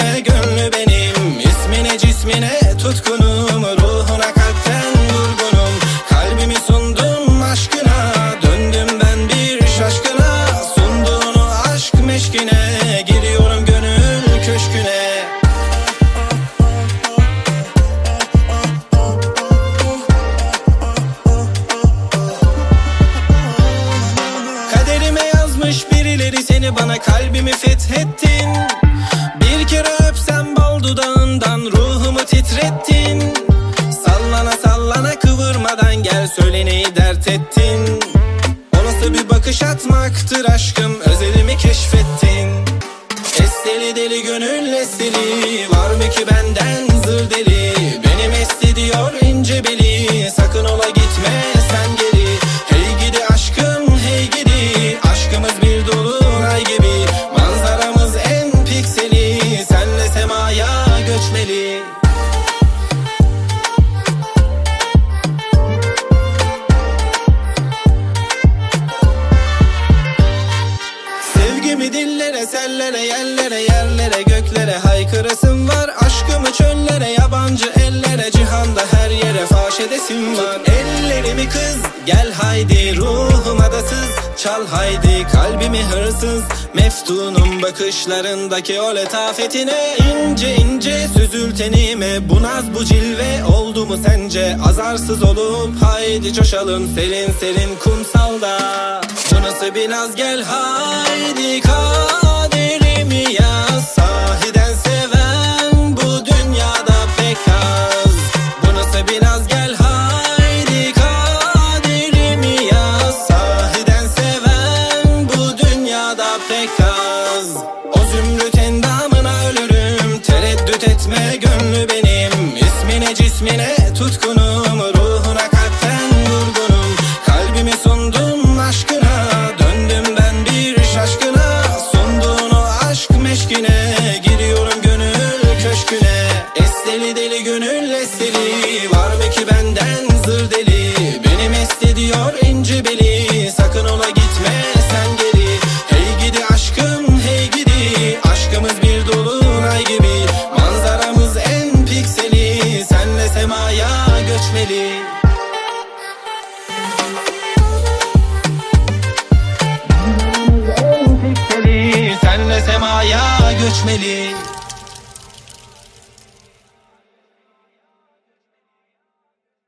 yüzüne gönlü benim. İsmine cismine tutkunum, ruhuna kalpten vurgunum. Kalbimi sundum aşkına, döndüm ben bir şaşkına. Sunduğunu aşk meşkine, giriyorum gönül köşküne. Kaderime yazmış birileri seni, bana kalbimi fethettin. Bir kere öpsem bal dudağından ruhumu titrettin. Sallana sallana kıvırmadan gel, söyle neyi dert ettin. O nasıl bir bakış atmaktır aşkım, özelimi keşfettin. Esteli deli gönül esteli, var mı ki benden zır deli. Benim esti diyor ince beli, sakın ola gitme sen geri. Hey gidi aşkım hey gidi, aşkımız bir dolunay gibi. Manzaramız en pikseli, senle semaya göçmeli. Sevgimi dillere, sellere, yerlere, yerlere, göklere haykırasım var. Aşkımı çöllere, yabancı ellere, cihanda her yere faş edesim var. Ellerimi kız, gel haydi, ruhuma da sız, çal haydi kalbimi hırsız. Meftunum bakışlarındaki o letafetine, ince ince süzül tenime. Bu naz bu cilve oldu mu sence? Azarsız olup haydi coşalım serin serin kumsalda. Bu nasıl bir naz, gel haydi kaderimi ya.